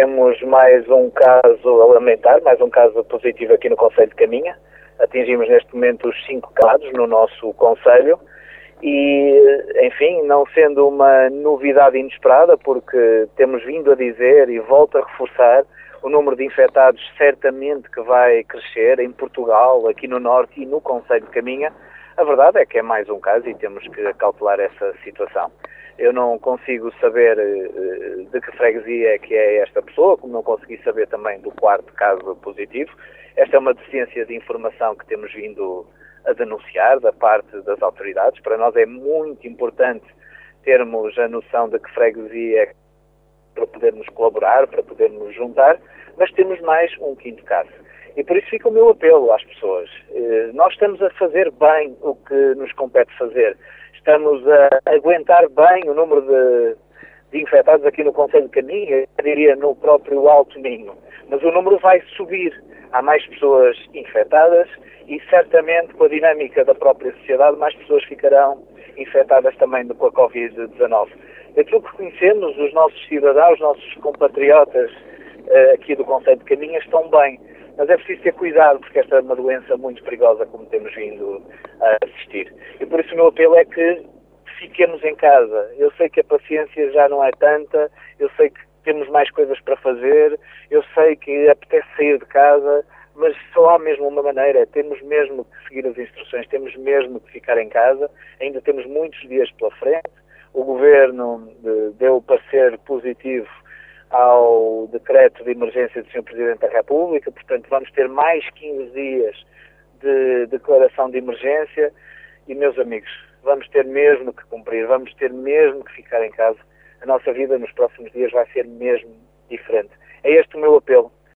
temos mais um caso a lamentar, mais um caso positivo aqui no concelho de Caminha. Atingimos neste momento os 5 casos no nosso concelho e, enfim, não sendo uma novidade inesperada, porque temos vindo a dizer e volto a reforçar, o número de infectados certamente que vai crescer em Portugal, aqui no Norte e no concelho de Caminha. A verdade é que é mais um caso e temos que acautelar essa situação. Eu não consigo saber de que freguesia é que é esta pessoa, como não consegui saber também do 4º caso positivo. Esta é uma deficiência de informação que temos vindo a denunciar da parte das autoridades. Para nós é muito importante termos a noção de que freguesia é para podermos colaborar, para podermos juntar, mas temos mais um 5º caso. E por isso fica o meu apelo às pessoas. Nós estamos a fazer bem o que nos compete fazer. Estamos a aguentar bem o número de infectados aqui no concelho de Caminha, eu diria no próprio Alto Minho. Mas o número vai subir. Há mais pessoas infectadas e certamente com a dinâmica da própria sociedade mais pessoas ficarão infectadas também com a Covid-19. Daquilo que conhecemos, os nossos cidadãos, os nossos compatriotas aqui do concelho de Caminha estão bem. Mas é preciso ter cuidado, porque esta é uma doença muito perigosa, como temos vindo a assistir. E por isso o meu apelo é que fiquemos em casa. Eu sei que a paciência já não é tanta, eu sei que temos mais coisas para fazer, eu sei que apetece sair de casa, mas só há mesmo uma maneira, temos mesmo que seguir as instruções, temos mesmo que ficar em casa, ainda temos muitos dias pela frente. O Governo deu parecer positivo ao decreto de emergência do Sr. Presidente da República, portanto vamos ter mais 15 dias de declaração de emergência e, meus amigos, vamos ter mesmo que cumprir, vamos ter mesmo que ficar em casa. A nossa vida nos próximos dias vai ser mesmo diferente. É este o meu apelo.